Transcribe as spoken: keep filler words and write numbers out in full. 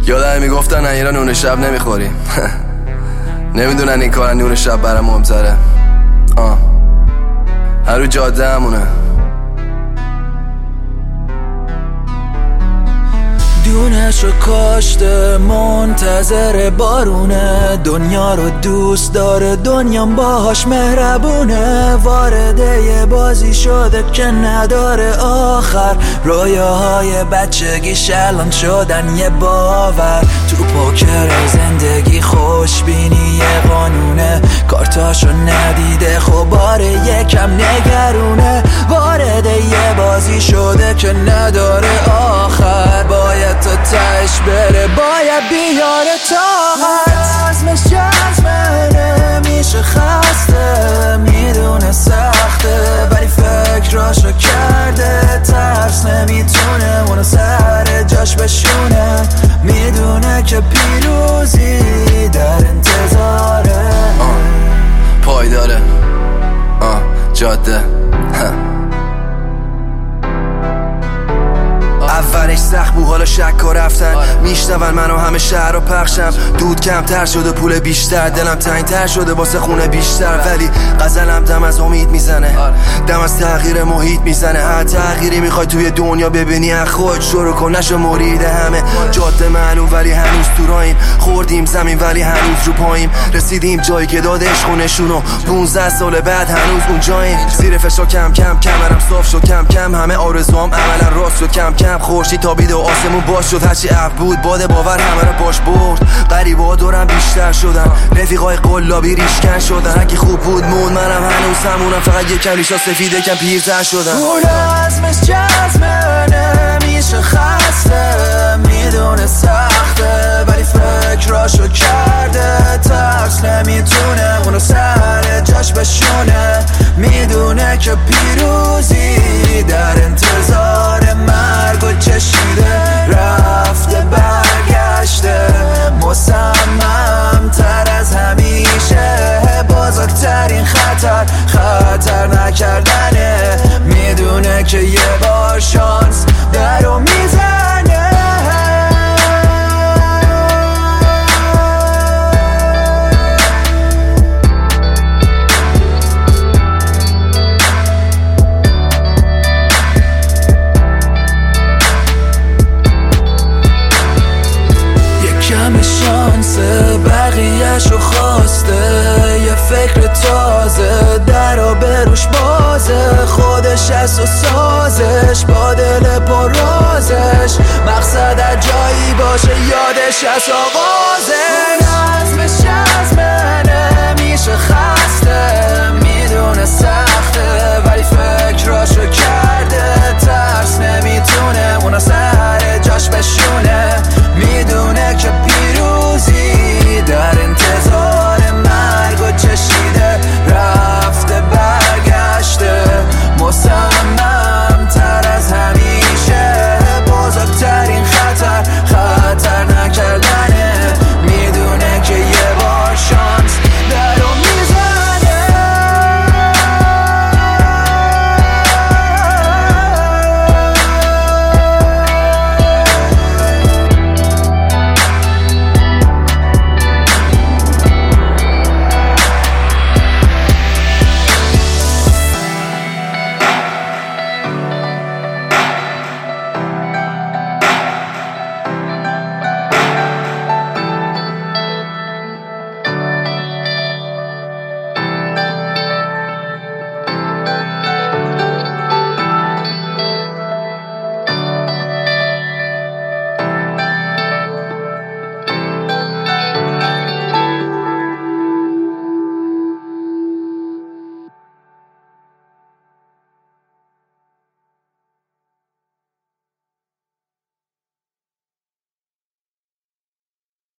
یادم میگفتن ایران نون شب نمیخوریم نمیدونن این کار نون شب برام مهمتره. آه هر رو جاده همونه. دونشو کاشته منتظر بارونه، دنیا رو دوست داره دنیام باهاش مهربونه. وارد یه بازی شده که نداره آخر، رویاهای بچگیش الان شدن یه باور. تو پوکر زندگی خوشبینی یه قانونه، کارتاشو ندیده خب باره یکم نگرونه. وارد یه بازی شده که نداره آخر، باید تا تش بره باید بیاره طاقت. عزمش جزمه نمیشه خسته، میدونه سخته ولی فکراشو کرده. ترس نمیتونه اونو سر جاش بشونه، میدونه که پیروزی در انتظاره. آه پایداره آه جاده اولش سخت بود حالا شک و رفتن، میشنون منو همه شهر رو پخشم. دود کمتر شده پول بیشتر، دلم تنگتر شده واسه خونه بیشتر. ولی غزلم دم از امید میزنه، دم از تغییر محیط میزنه. هر تغییری میخوای توی دنیا ببینی از خود شروع کن، نشو مرید همه. جاده معلوم ولی هنوز تو راهیم، خوردیم زمین ولی هنوز رو پاییم. رسیدیم جایی که داد عشق و نشونو، پونزده سال بعد هنوز اونجاییم. زیر فشار کم کم کمرم صاف شد، کم کم همه آرزوام عملا راست شد. کم کم خورشید تابید و آسمون باز شد، هرچی عب بود باد باور همه رو باش برد. غریبا دورم بیشتر شدن، رفیقای قلابی ریشکن شدن. اگه خوب بود مون منم هنوز همونم، فقط یکم ریشا سفیده کم پیرتر شدن. اون عزمش جزمه نمیشه خسته، میدونه سخته ولی فکراشو کرده. ترس نمیتونه اونو سر جاش بشونه، میدونه که پیروزی در انتظار. مرگ و چشیده رفته برگشته، مصمم تر از همیشه. بزرگترین خطر خطر نکردنه، میدونه که یه بار شانس درو میزنه. کم شانس بقیه‌شو خواسته، یه فکر تازه در و بروش بازه. خودش از و سازش با دل پر رازش، مقصد جایی باشه یادش از آقا